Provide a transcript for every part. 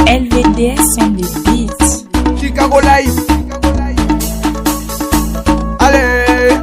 LVDS on the beat. Chicago Life. Allez,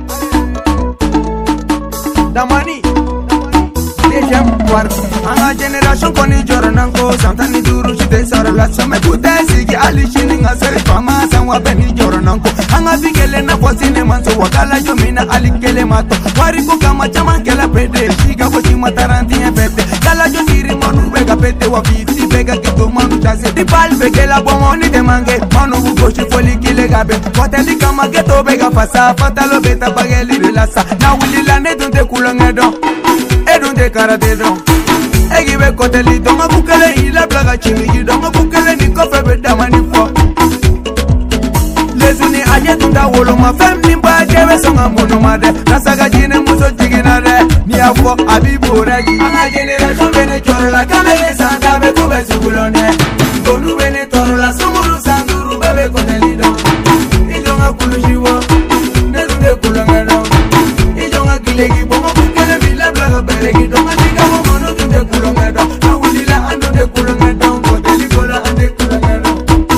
Damani. Deuxième quarto. Anga generation koni joronanko santani duru chite sarala sama kutesi ki alishini ngasere fama sanwa beni joronanko anga bigele na kwasine manso wakala jomina alikele mato wariku kama chama kela pede shiga ko chima taranti pete kala jo diri manu bega pete wa fiti bega kito manu tase di bal begela bomoni de mange manu bugo foli kile gabe hoteli kama geto bega fasa fatalo beta bageli relasa na wulila ne dunde kulongedo edunde karate don egibe koteli donga bukele ila blaga chimigi donga bukele ni kofe beda manifo lezuni aje tunda wolo ma fem nimba kebe songa mono made nasaga jine muso jigina de ni afo abibo raji anga generation bene choro la kamele santa be kube sugulone gonu bene toro la sumuru sanduru bebe koteli don ijonga kulushiwo nezunde kulongero ijonga kilegi bonga bukele bila blaga belegi donga diga mono tunde kulongero awulila ando de kulongero koteli kola ande kulongero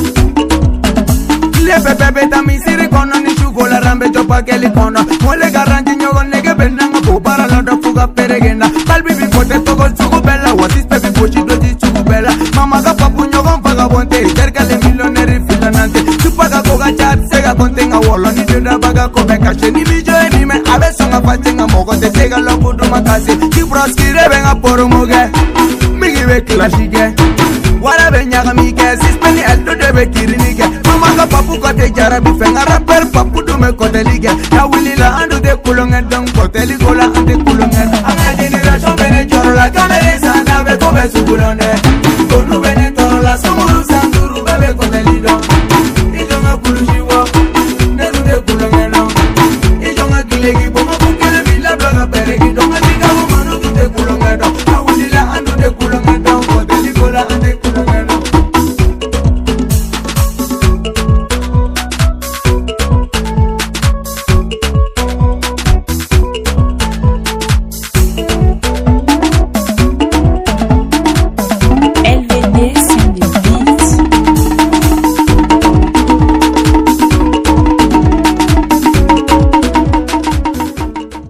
le pepe beta mi siri kono ni shugola rambe jopa keli kono mole garanti nyogo nege benanga po para londo fuga peregena balbi bi pote togo sugu bella wasis pepe pochi doji sugu bella mama ga papu nyogo mpaga bonte terka le millionaire filanante tupaga koga chat sega kontenga wolo ni denda baga kobe kashe ni bijo ni me abe songa patenga mogo te sega lobu duma kasi ki broski rebenga poro moge migi be klashige wara be nyaga mike sispeni eldo debe kirinige mama ga papu kote jara bi fenga rapper papu dume kote lige ya wilila andu de kulonge don kote ligola ande kulonge anga generation bene choro la kamere sana be kobe sugulone gonu bene toro la sumuru sanduru bebe kote lido ijonga kulushiwo nezu de kulonge no ijonga kilegi bongo